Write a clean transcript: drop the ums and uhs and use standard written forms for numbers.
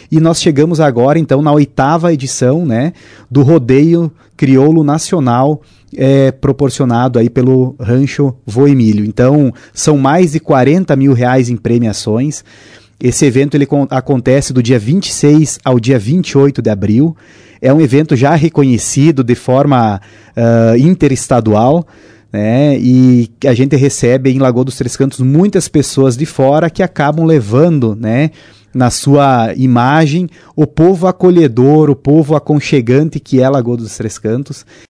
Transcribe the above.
e nós chegamos agora, então, na 8ª edição, né, do Rodeio Crioulo Nacional, proporcionado aí pelo Rancho Vô Emílio. Então, são mais de R$40 mil em premiações. Esse evento ele acontece do dia 26 ao dia 28 de abril. É um evento já reconhecido de forma interestadual, né? E a gente recebe em Lagoa dos Três Cantos muitas pessoas de fora que acabam levando, né, na sua imagem o povo acolhedor, o povo aconchegante que é Lagoa dos Três Cantos.